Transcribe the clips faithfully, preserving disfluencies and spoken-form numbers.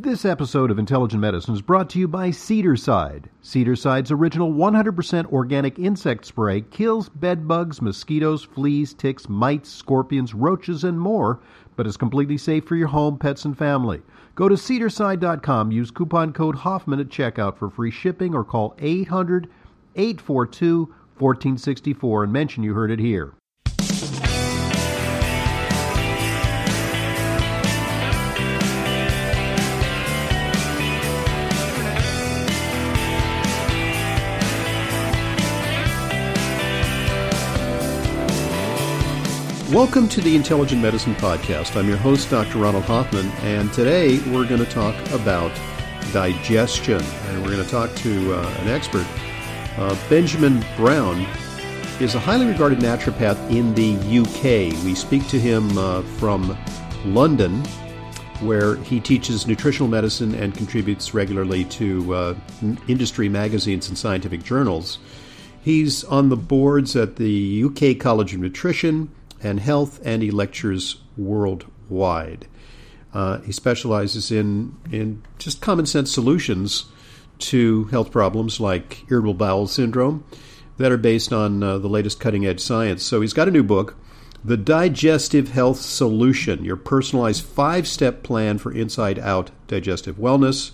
This episode of Intelligent Medicine is brought to you by Cedarside. Cedarside's original one hundred percent organic insect spray kills bed bugs, mosquitoes, fleas, ticks, mites, scorpions, roaches, and more, but is completely safe for your home, pets, and family. Go to cedarside dot com, use coupon code Hoffman at checkout for free shipping, or call eight hundred, eight four two, one four six four and mention you heard it here. Welcome to the Intelligent Medicine Podcast. I'm your host, Doctor Ronald Hoffman, and today we're going to talk about digestion. And we're going to talk to uh, an expert. Uh, Benjamin Brown is a highly regarded naturopath in the U K. We speak to him uh, from London, where he teaches nutritional medicine and contributes regularly to uh, industry magazines and scientific journals. He's on the boards at the U K College of Nutrition and Health, and he lectures worldwide. Uh, he specializes in in just common sense solutions to health problems like irritable bowel syndrome that are based on uh, the latest cutting edge science. So he's got a new book, The Digestive Health Solution, your personalized five-step plan for inside-out digestive wellness.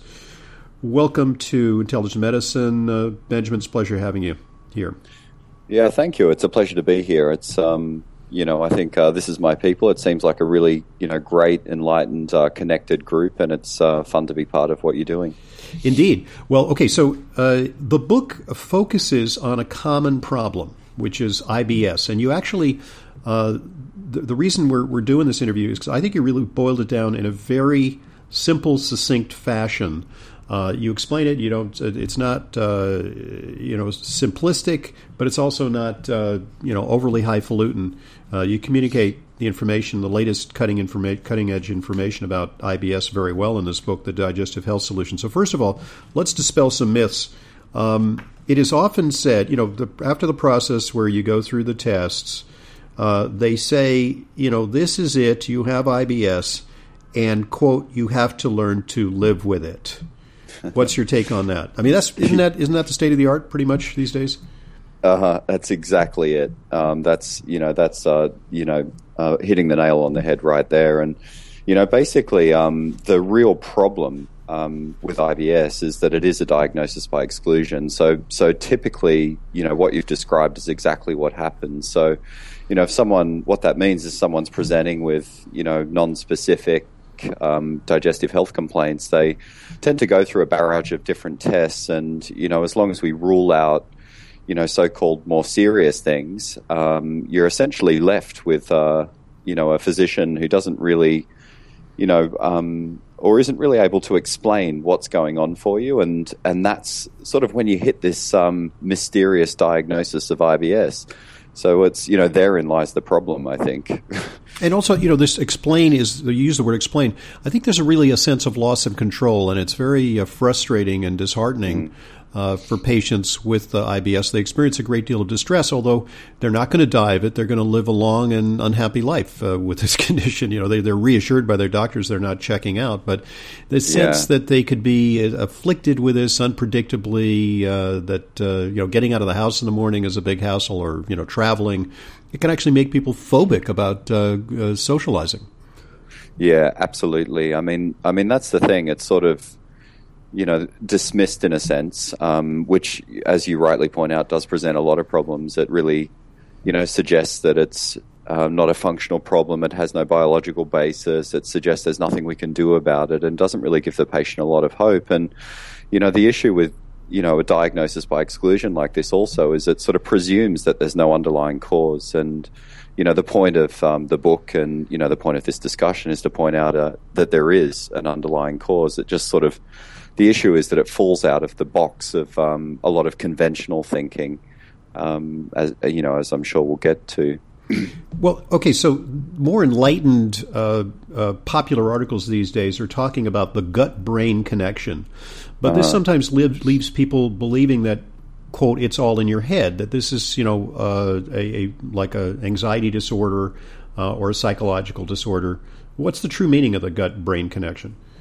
Welcome to Intelligent Medicine. Uh, Benjamin, it's a pleasure having you here. Yeah, thank you. It's a pleasure to be here. It's um You know, I think uh, this is my people. It seems like a really, you know, great, enlightened, uh, connected group, and it's uh, fun to be part of what you're doing. Indeed. Well, okay, so uh, the book focuses on a common problem, which is I B S. And you actually, uh, the, the reason we're, we're doing this interview is because I think you really boiled it down in a very simple, succinct fashion. Uh, you explain it. You don't. It's not, uh, you know, simplistic, but it's also not, uh, you know, overly highfalutin. Uh, you communicate the information, the latest cutting informa- cutting edge information about I B S very well in this book, The Digestive Health Solution. So first of all, let's dispel some myths. Um, it is often said, you know, the, after the process where you go through the tests, uh, they say, you know, this is it. You have I B S, and quote, you have to learn to live with it. What's your take on that? I mean, that's isn't that isn't that the state of the art pretty much these days? Uh-huh. That's exactly it. Um, that's you know that's uh, you know uh, hitting the nail on the head right there. And you know basically um, the real problem um, with I B S is that it is a diagnosis by exclusion. So so typically you know what you've described is exactly what happens. So you know if someone what that means is someone's presenting with you know non-specific Um, digestive health complaints, they tend to go through a barrage of different tests, and you know, as long as we rule out, you know, so-called more serious things, um, you're essentially left with, uh, you know, a physician who doesn't really, you know, um, or isn't really able to explain what's going on for you, and and that's sort of when you hit this um, mysterious diagnosis of I B S. So it's, you know, therein lies the problem, I think. And also, you know, this explain is, you use the word explain. I think there's a really a sense of loss of control, and it's very uh, frustrating and disheartening mm. uh, for patients with uh, I B S. They experience a great deal of distress, although they're not going to die of it. They're going to live a long and unhappy life uh, with this condition. You know, they, they're reassured by their doctors they're not checking out. But the sense yeah. that they could be afflicted with this unpredictably, uh, that, uh, you know, getting out of the house in the morning is a big hassle, or, you know, traveling, it can actually make people phobic about uh, uh, socializing. Yeah, absolutely. I mean, I mean that's the thing. It's sort of, you know, dismissed in a sense, um, which, as you rightly point out, does present a lot of problems. It really, you know, suggests that it's uh, not a functional problem. It has no biological basis. It suggests there's nothing we can do about it, and doesn't really give the patient a lot of hope. And, you know, the issue with you know, a diagnosis by exclusion like this also is it sort of presumes that there's no underlying cause. And, you know, the point of um, the book and, you know, the point of this discussion is to point out uh, that there is an underlying cause. It just sort of, the issue is that it falls out of the box of um, a lot of conventional thinking, um, as you know, as I'm sure we'll get to. Well, okay, so more enlightened uh, uh, popular articles these days are talking about the gut-brain connection. But uh-huh. this sometimes live, leaves people believing that, quote, it's all in your head, that this is, you know, uh, a, a like a anxiety disorder uh, or a psychological disorder. What's the true meaning of the gut-brain connection?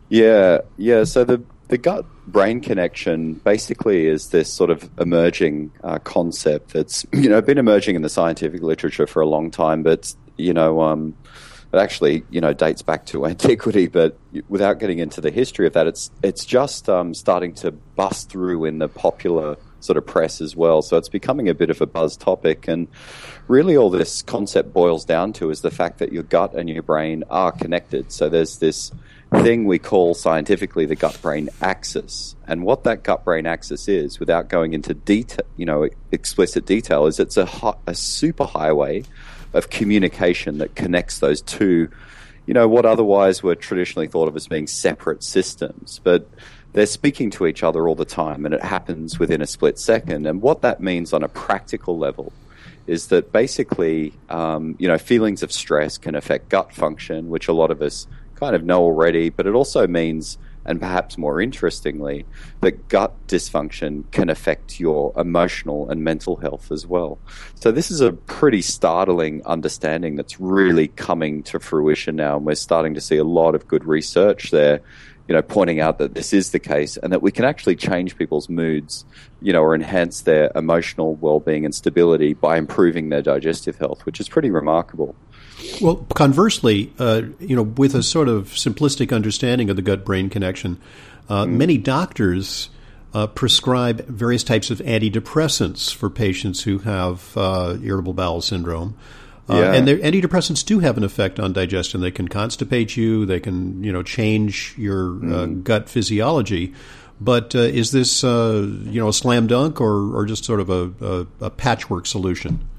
Yeah, yeah. So the the gut-brain connection basically is this sort of emerging uh, concept that's you know been emerging in the scientific literature for a long time, but you know um, it actually you know dates back to antiquity. But without getting into the history of that, it's it's just um, starting to bust through in the popular sort of press as well. So it's becoming a bit of a buzz topic, and really all this concept boils down to is the fact that your gut and your brain are connected. So there's this thing we call scientifically the gut-brain axis, and what that gut-brain axis is, without going into detail, you know, explicit detail, is it's a, a superhighway of communication that connects those two, you know, what otherwise were traditionally thought of as being separate systems, but they're speaking to each other all the time, and it happens within a split second. And what that means on a practical level is that basically, um, you know, feelings of stress can affect gut function, which a lot of us kind of know already, but it also means, and perhaps more interestingly, that gut dysfunction can affect your emotional and mental health as well. So this is a pretty startling understanding that's really coming to fruition now, and we're starting to see a lot of good research there, you know, pointing out that this is the case and that we can actually change people's moods, you know, or enhance their emotional well-being and stability by improving their digestive health, which is pretty remarkable. Well, conversely, uh, you know, with a sort of simplistic understanding of the gut-brain connection, uh, mm. many doctors uh, prescribe various types of antidepressants for patients who have uh, irritable bowel syndrome. Uh, yeah. And their antidepressants do have an effect on digestion. They can constipate you. They can, you know, change your mm. uh, gut physiology. But uh, is this, uh, you know, a slam dunk or, or just sort of a, a, a patchwork solution?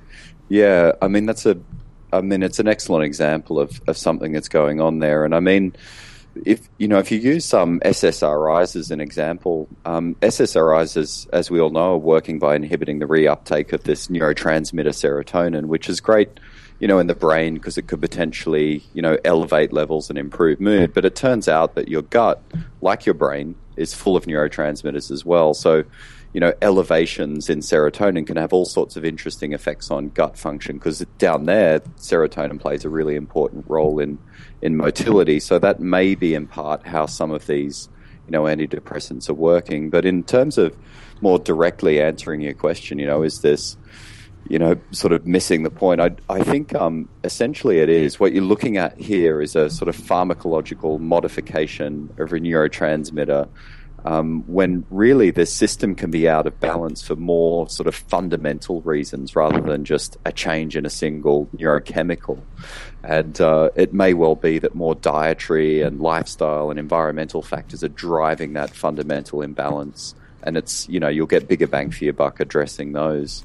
Yeah, I mean, that's a, I mean, it's an excellent example of, of something that's going on there. And I mean, if you know, if you use some S S R Is as an example, um, S S R Is, as, as we all know, are working by inhibiting the reuptake of this neurotransmitter serotonin, which is great, you know, in the brain because it could potentially, you know, elevate levels and improve mood. But it turns out that your gut, like your brain, is full of neurotransmitters as well. So, you know, elevations in serotonin can have all sorts of interesting effects on gut function because down there, serotonin plays a really important role in, in motility. So that may be in part how some of these, you know, antidepressants are working. But in terms of more directly answering your question, you know, is this, you know, sort of missing the point? I, I think um, essentially it is. What you're looking at here is a sort of pharmacological modification of a neurotransmitter Um, when really the system can be out of balance for more sort of fundamental reasons rather than just a change in a single neurochemical. And uh, it may well be that more dietary and lifestyle and environmental factors are driving that fundamental imbalance. And it's, you know, you'll get bigger bang for your buck addressing those.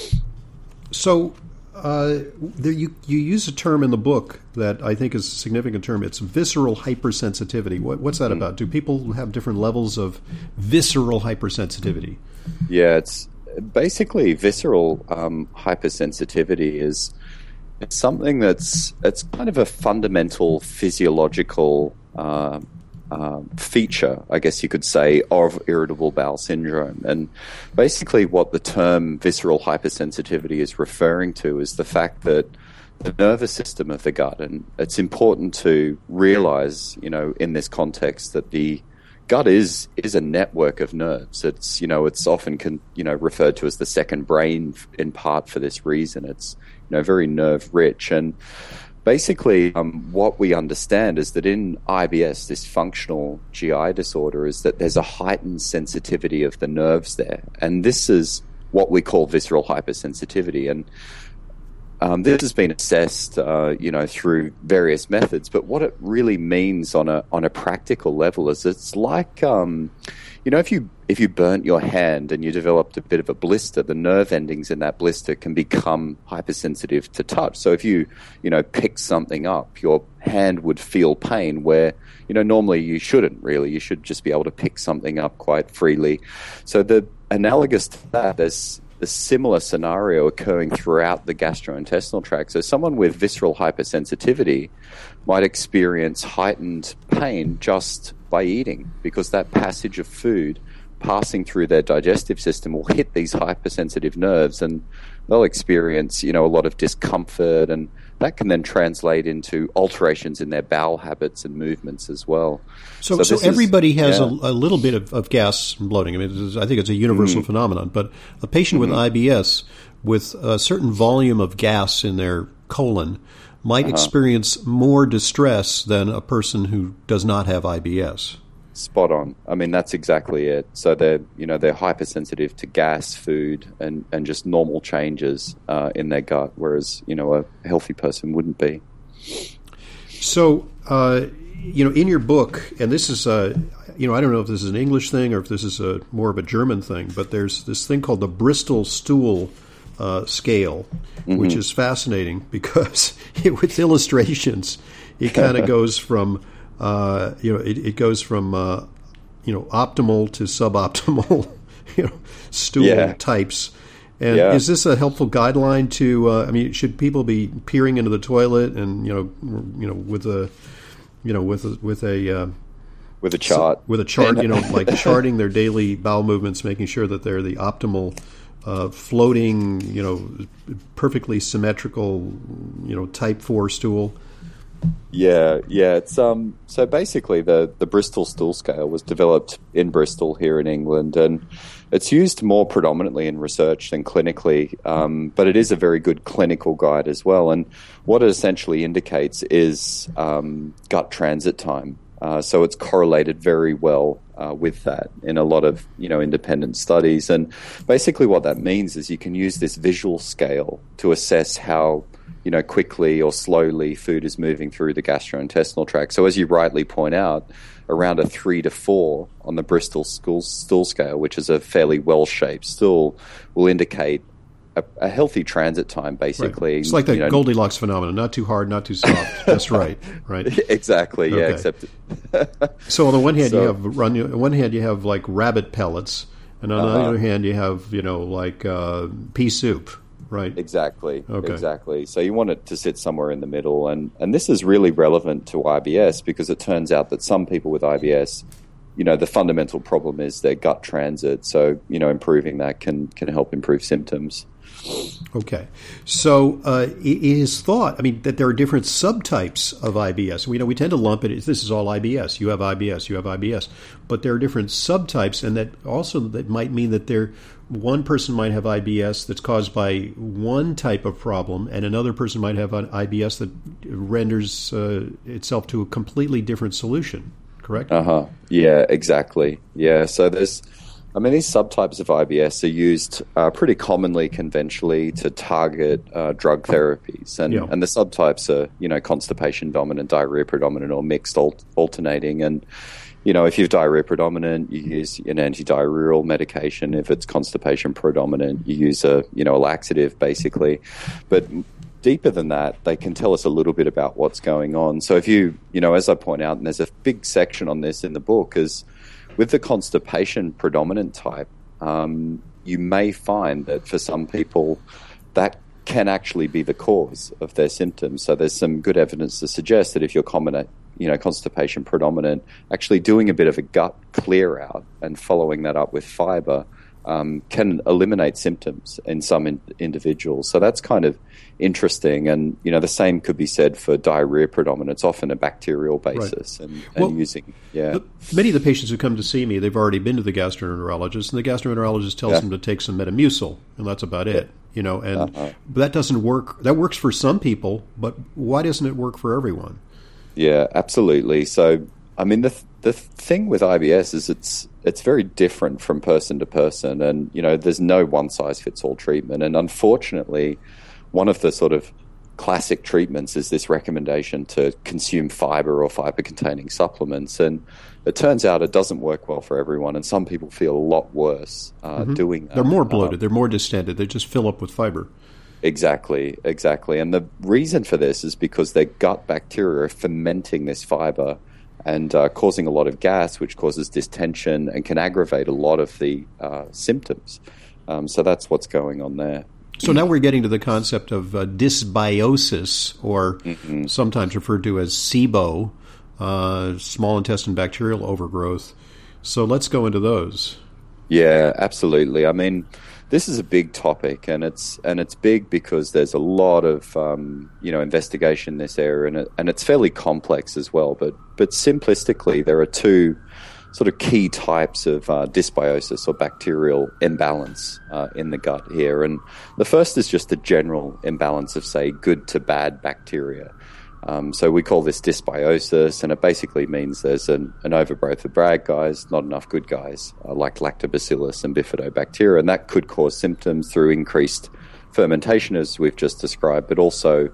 So uh, there, you, you use a term in the book that I think is a significant term. It's visceral hypersensitivity. What, what's that mm. about? Do people have different levels of visceral hypersensitivity? Yeah, it's basically visceral um, hypersensitivity is it's something that's it's kind of a fundamental physiological uh, uh, feature, I guess you could say, of irritable bowel syndrome. And basically what the term visceral hypersensitivity is referring to is the fact that the nervous system of the gut, and it's important to realize, you know, in this context that the gut is is a network of nerves. It's, you know, it's often can, you know, referred to as the second brain in part for this reason. It's, you know, very nerve rich. And basically um, what we understand is that in I B S, this functional G I disorder, is that there's a heightened sensitivity of the nerves there. And this is what we call visceral hypersensitivity. And Um, this has been assessed, uh, you know, through various methods. But what it really means on a on a practical level is it's like, um, you know, if you if you burnt your hand and you developed a bit of a blister, the nerve endings in that blister can become hypersensitive to touch. So if you, you know, pick something up, your hand would feel pain where, you know, normally you shouldn't really. You should just be able to pick something up quite freely. So the analogous to that, there's a similar scenario occurring throughout the gastrointestinal tract. So someone with visceral hypersensitivity might experience heightened pain just by eating, because that passage of food passing through their digestive system will hit these hypersensitive nerves, and they'll experience, you know, a lot of discomfort, and that can then translate into alterations in their bowel habits and movements as well. So, so, so everybody is, has yeah. a, a little bit of, of gas bloating. I mean, it is, I think it's a universal mm. phenomenon. But a patient mm-hmm. with I B S with a certain volume of gas in their colon might uh-huh. experience more distress than a person who does not have I B S. Spot on. I mean, that's exactly it. So they're, you know, they're hypersensitive to gas, food, and, and just normal changes uh, in their gut, whereas, you know, a healthy person wouldn't be. So, uh, you know, in your book, and this is, uh, you know, I don't know if this is an English thing or if this is a more of a German thing, but there's this thing called the Bristol Stool uh, Scale, mm-hmm. which is fascinating because it, with illustrations, it kind of goes from Uh, you know, it, it goes from, uh, you know, optimal to suboptimal, you know, stool yeah. types. And yeah. is this a helpful guideline to, uh, I mean, should people be peering into the toilet and, you know, you know, with a, you know, with a, with a, uh, with a chart, with a chart, you know, like charting their daily bowel movements, making sure that they're the optimal, uh, floating, you know, perfectly symmetrical, you know, type four stool? Yeah, yeah. It's um. So basically, the the Bristol Stool Scale was developed in Bristol here in England, and it's used more predominantly in research than clinically. Um, but it is a very good clinical guide as well. And what it essentially indicates is um, gut transit time. Uh, so it's correlated very well uh, with that in a lot of, you know, independent studies. And basically, what that means is you can use this visual scale to assess how, you know, quickly or slowly food is moving through the gastrointestinal tract. So as you rightly point out, around a three to four on the Bristol stool, stool scale, which is a fairly well-shaped stool, will indicate a, a healthy transit time, basically. Right. It's like the you know, Goldilocks phenomenon, not too hard, not too soft, just right, right? Exactly, okay. yeah, except... So on the one hand, so, you have on the one hand you have like rabbit pellets, and on uh-huh. the other hand you have, you know, like uh, pea soup. Right. Exactly. Okay. Exactly. So you want it to sit somewhere in the middle. And, and this is really relevant to I B S because it turns out that some people with I B S, you know, the fundamental problem is their gut transit. So, you know, improving that can, can help improve symptoms. Okay. So uh, it is thought, I mean, that there are different subtypes of I B S. We know we tend to lump it, this is all I B S. You have I B S, you have I B S. But there are different subtypes, and that also that might mean that there one person might have I B S that's caused by one type of problem, and another person might have an I B S that renders uh, itself to a completely different solution, correct? Uh-huh. Yeah, exactly. Yeah, so there's, I mean, these subtypes of I B S are used uh, pretty commonly conventionally to target uh, drug therapies. And, yeah. and the subtypes are, you know, constipation dominant, diarrhea predominant, or mixed alt- alternating. And, you know, if you're diarrhea predominant, you use an antidiarrheal medication. If it's constipation predominant, you use a, you know, a laxative, basically. But deeper than that, they can tell us a little bit about what's going on. So if you, you know, as I point out, and there's a big section on this in the book, is with the constipation predominant type, um, you may find that for some people that can actually be the cause of their symptoms. So there's some good evidence to suggest that if you're common, you know, constipation predominant, actually doing a bit of a gut clear out and following that up with fiber um, can eliminate symptoms in some in- individuals. So that's kind of interesting. And, you know, the same could be said for diarrhea predominant. It's often a bacterial basis. Right. And, and well, using, yeah. The, many of the patients who come to see me, they've already been to the gastroenterologist, and the gastroenterologist tells yeah. them to take some Metamucil, and that's about it. You know, and uh-huh. but that doesn't work. That works for some people, but why doesn't it work for everyone? Yeah, absolutely. So, I mean, the the thing with I B S is it's it's very different from person to person, and you know, there's no one size fits all treatment. And unfortunately, one of the sort of classic treatments is this recommendation to consume fiber or fiber containing supplements, and it turns out it doesn't work well for everyone, and some people feel a lot worse uh, mm-hmm. doing that. They're more bloated, um, they're more distended, they just fill up with fiber. Exactly, exactly. And the reason for this is because their gut bacteria are fermenting this fiber and uh, causing a lot of gas, which causes distension and can aggravate a lot of the uh, symptoms. Um, so that's what's going on there. So now we're getting to the concept of uh, dysbiosis, or mm-hmm. sometimes referred to as SIBO, uh, small intestine bacterial overgrowth. So let's go into those. Yeah, absolutely. I mean, this is a big topic, and it's and it's big because there's a lot of um, you know investigation in this area, and it, and it's fairly complex as well. But but simplistically, there are two sort of key types of uh, dysbiosis or bacterial imbalance uh, in the gut here, and the first is just a general imbalance of, say, good to bad bacteria. Um, so we call this dysbiosis, and it basically means there's an, an overgrowth of bad guys, not enough good guys, uh, like lactobacillus and bifidobacteria, and that could cause symptoms through increased fermentation, as we've just described, but also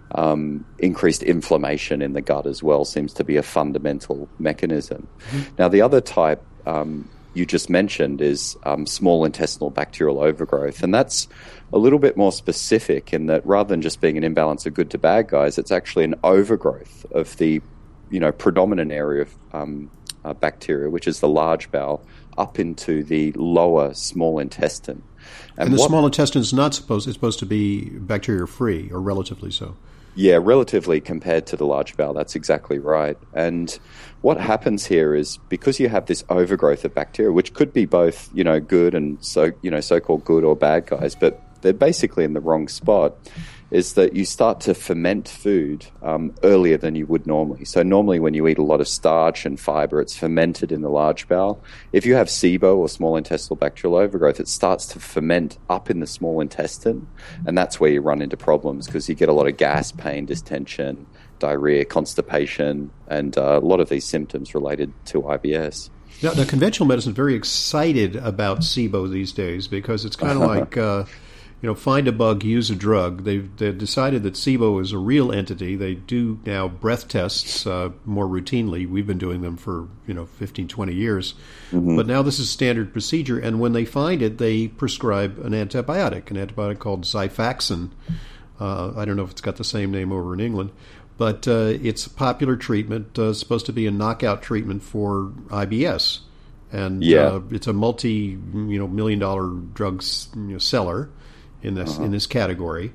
um, increased inflammation in the gut as well seems to be a fundamental mechanism. Mm-hmm. Now, the other type um, you just mentioned is um, small intestinal bacterial overgrowth, and that's a little bit more specific in that rather than just being an imbalance of good to bad guys, it's actually an overgrowth of the, you know, predominant area of um, uh, bacteria, which is the large bowel, up into the lower small intestine. And, and the what, small intestine is not supposed it's supposed to be bacteria free, or relatively so. Yeah, relatively compared to the large bowel. That's exactly right. And what happens here is because you have this overgrowth of bacteria, which could be both, you know, good and so, you know, so-called good or bad guys, but they're basically in the wrong spot, is that you start to ferment food um, earlier than you would normally. So normally when you eat a lot of starch and fiber, it's fermented in the large bowel. If you have SIBO or small intestinal bacterial overgrowth, it starts to ferment up in the small intestine, and that's where you run into problems because you get a lot of gas, pain, distension, diarrhea, constipation, and uh, a lot of these symptoms related to I B S. Now, the conventional medicine is very excited about SIBO these days because it's kind of like... Uh, You know, find a bug, use a drug. They've, they've decided that SIBO is a real entity. They do now breath tests uh, more routinely. We've been doing them for, you know, fifteen, twenty years. Mm-hmm. But now this is standard procedure. And when they find it, they prescribe an antibiotic, an antibiotic called Xifaxan. Uh, I don't know if it's got the same name over in England. But uh, it's a popular treatment, uh, supposed to be a knockout treatment for I B S. And yeah. uh, it's a multi, you know, million dollar drugs you know, seller in this uh-huh. in this category.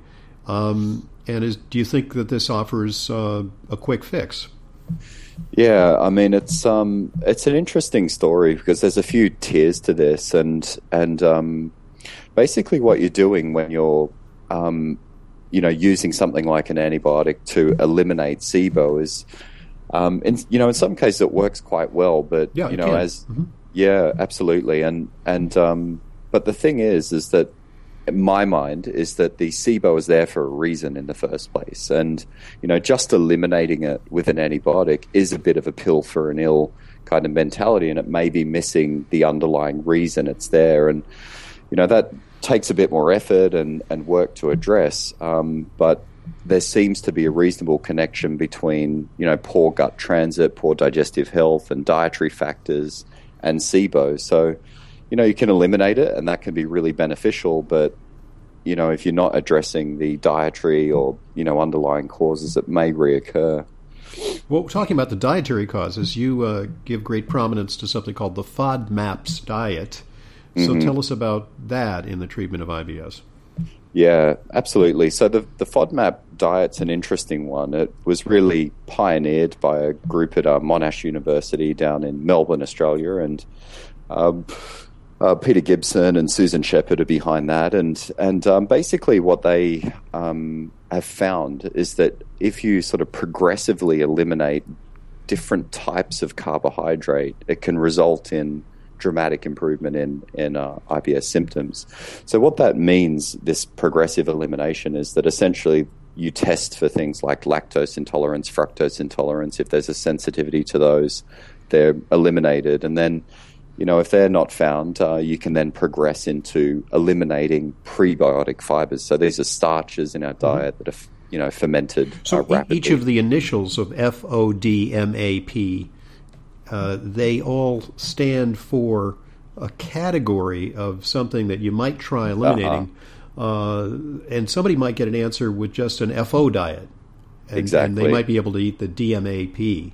Um, and is, do you think that this offers uh, a quick fix? Yeah, I mean it's um it's an interesting story because there's a few tiers to this, and and um, basically what you're doing when you're um, you know using something like an antibiotic to eliminate SIBO is um, in, you know in some cases it works quite well, but yeah, you know as mm-hmm. yeah absolutely, and and um, but the thing is is that in my mind, is that the SIBO is there for a reason in the first place. And, you know, just eliminating it with an antibiotic is a bit of a pill for an ill kind of mentality, and it may be missing the underlying reason it's there. And, you know, that takes a bit more effort and, and work to address. Um, but there seems to be a reasonable connection between, you know, poor gut transit, poor digestive health, and dietary factors and SIBO. So, you know, you can eliminate it, and that can be really beneficial. But, you know, if you're not addressing the dietary or, you know, underlying causes, it may reoccur. Well, talking about the dietary causes, you uh, give great prominence to something called the FODMAPs diet. So mm-hmm. tell us about that in the treatment of I B S. Yeah, absolutely. So the, the FODMAP diet's an interesting one. It was really pioneered by a group at uh, Monash University down in Melbourne, Australia, and um, uh, Peter Gibson and Susan Shepherd are behind that. And and um, basically what they um, have found is that if you sort of progressively eliminate different types of carbohydrate, it can result in dramatic improvement in, in uh, I B S symptoms. So what that means, this progressive elimination, is that essentially you test for things like lactose intolerance, fructose intolerance. If there's a sensitivity to those, they're eliminated. And then, you know, if they're not found, uh, you can then progress into eliminating prebiotic fibers. So these are starches in our diet that are, you know, fermented so uh, rapidly. Each of the initials of F O D M A P, Uh, they all stand for a category of something that you might try eliminating. Uh-huh. Uh, and somebody might get an answer with just an F O diet. And, exactly. And they might be able to eat the D M A P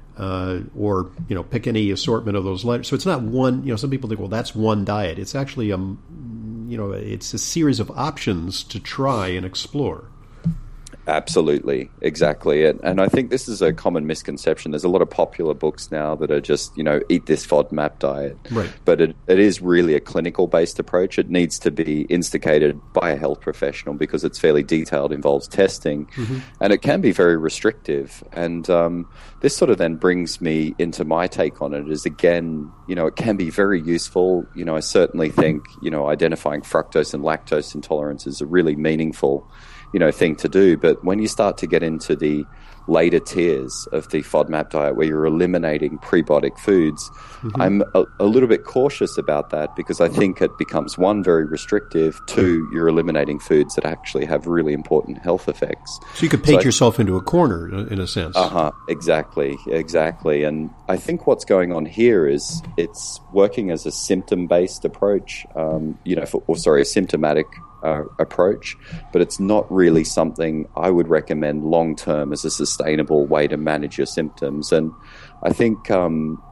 uh, or, you know, pick any assortment of those letters. So it's not one, you know, some people think, well, that's one diet. It's actually, a, you know, it's a series of options to try and explore. Absolutely, exactly. And, and I think this is a common misconception. There's a lot of popular books now that are just, you know, eat this FODMAP diet. Right. But it, it is really a clinical-based approach. It needs to be instigated by a health professional because it's fairly detailed, involves testing, mm-hmm. and it can be very restrictive. And um, this sort of then brings me into my take on it is, again, you know, it can be very useful. You know, I certainly think, you know, identifying fructose and lactose intolerance is a really meaningful you know, thing to do. But when you start to get into the later tiers of the FODMAP diet where you're eliminating prebiotic foods, mm-hmm. I'm a, a little bit cautious about that because I think it becomes, one, very restrictive, two, you're eliminating foods that actually have really important health effects. So you could paint so yourself I, into a corner, in a sense. Uh-huh, exactly, exactly. And I think what's going on here is it's working as a symptom-based approach, um, you know, for, or sorry, a symptomatic Uh, approach, but it's not really something I would recommend long term as a sustainable way to manage your symptoms. And I think um,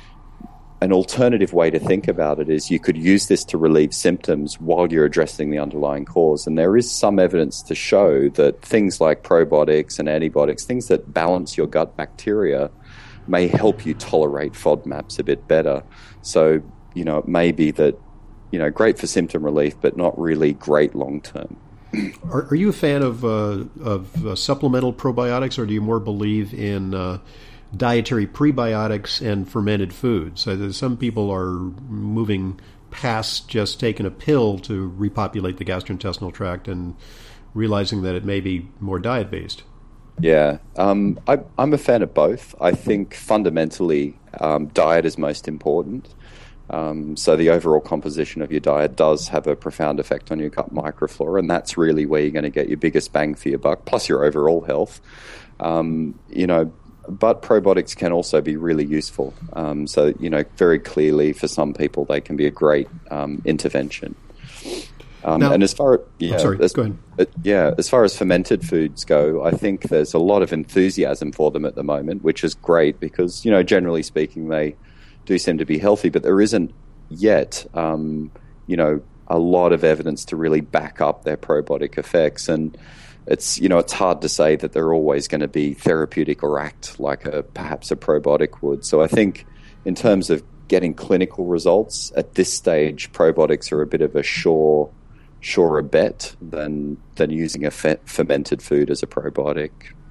an alternative way to think about it is you could use this to relieve symptoms while you're addressing the underlying cause. And there is some evidence to show that things like probiotics and antibiotics, things that balance your gut bacteria, may help you tolerate FODMAPs a bit better. So, you know, it may be that you know, great for symptom relief, but not really great long term. Are, are you a fan of uh, of uh, supplemental probiotics, or do you more believe in uh, dietary prebiotics and fermented foods? So some people are moving past just taking a pill to repopulate the gastrointestinal tract and realizing that it may be more diet based. Yeah, um, I, I'm a fan of both. I think fundamentally um, diet is most important. Um, so the overall composition of your diet does have a profound effect on your gut microflora, and that's really where you're going to get your biggest bang for your buck, plus your overall health. Um, you know, but probiotics can also be really useful. Um, so, you know, very clearly for some people, they can be a great um, intervention. Um, now, and as far yeah, I'm sorry, as, go ahead. Uh, yeah, as far as fermented foods go, I think there's a lot of enthusiasm for them at the moment, which is great because, you know, generally speaking, they do seem to be healthy, but there isn't yet, um, you know, a lot of evidence to really back up their probiotic effects. And it's, you know, it's hard to say that they're always going to be therapeutic or act like a perhaps a probiotic would. So I think in terms of getting clinical results at this stage, probiotics are a bit of a sure, surer bet than than using a fe- fermented food as a probiotic.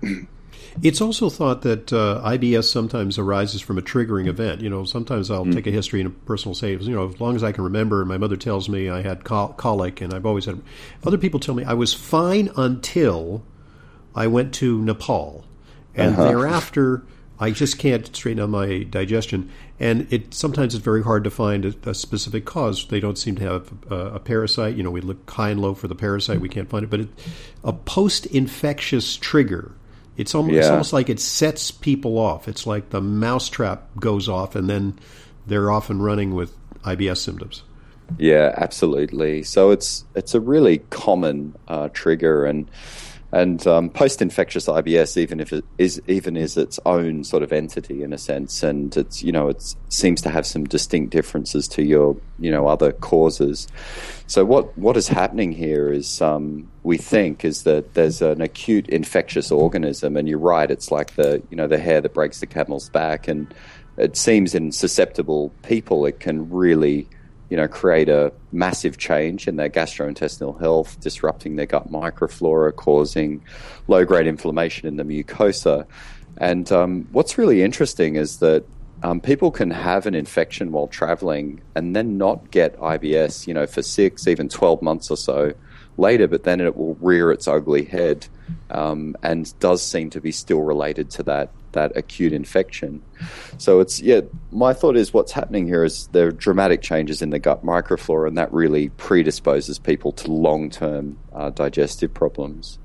It's also thought that uh, I B S sometimes arises from a triggering event. You know, sometimes I'll mm. take a history and a personal say, you know, as long as I can remember, my mother tells me I had col- colic, and I've always had. Other people tell me I was fine until I went to Nepal, and uh-huh. thereafter I just can't straighten out my digestion. And it sometimes it's very hard to find a, a specific cause. They don't seem to have a, a parasite. You know, we look high and low for the parasite, we can't find it. But it, a post-infectious trigger. It's almost, yeah. it's almost like it sets people off. It's like the mousetrap goes off, and then they're off and running with I B S symptoms. Yeah, absolutely. So it's it's a really common uh, trigger, and and um, post-infectious I B S, even if it is even is its own sort of entity in a sense, and it's you know it seems to have some distinct differences to your you know other causes. So what what is happening here is um, we think is that there's an acute infectious organism, and you're right, it's like the you know the hair that breaks the camel's back, and it seems in susceptible people it can really you know, create a massive change in their gastrointestinal health, disrupting their gut microflora, causing low-grade inflammation in the mucosa. And um, what's really interesting is that um, people can have an infection while traveling and then not get I B S, you know, for six, even twelve months or so later, but then it will rear its ugly head um, and does seem to be still related to that that acute infection. So it's, yeah, my thought is what's happening here is there are dramatic changes in the gut microflora, and that really predisposes people to long-term uh, digestive problems.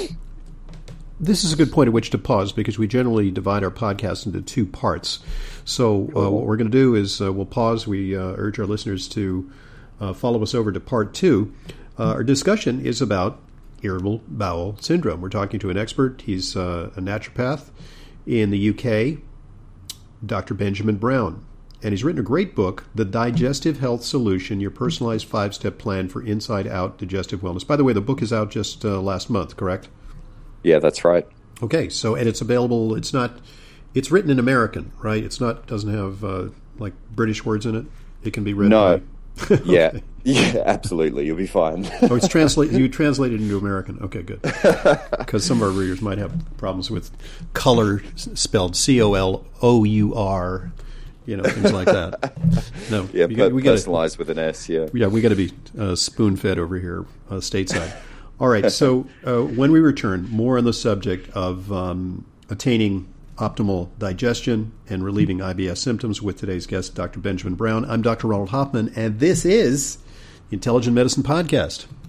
This is a good point at which to pause, because we generally divide our podcast into two parts. So uh, what we're going to do is uh, we'll pause. We uh, urge our listeners to uh, follow us over to part two. Uh, our discussion is about irritable bowel syndrome. We're talking to an expert. He's uh, a naturopath in the U K, Doctor Benjamin Brown. And he's written a great book, The Digestive Health Solution, Your Personalized Five-Step Plan for Inside-Out Digestive Wellness. By the way, the book is out just uh, last month, correct? Yeah, that's right. Okay, so and it's available. It's not. It's written in American, right? It's not. Doesn't have uh, like British words in it. It can be read. No. By, Yeah, okay. yeah, absolutely. You'll be fine. Oh, it's translated. You translated into American. Okay, good. Because some of our readers might have problems with color spelled C O L O U R, you know, things like that. No, Yeah, we per- got, we got personalized with an S. Yeah, yeah, we got to be uh, spoon fed over here, uh, stateside. All right. So uh, when we return, more on the subject of um, attaining optimal digestion and relieving I B S symptoms with today's guest, Doctor Benjamin Brown. I'm Doctor Ronald Hoffman, and this is the Intelligent Medicine Podcast.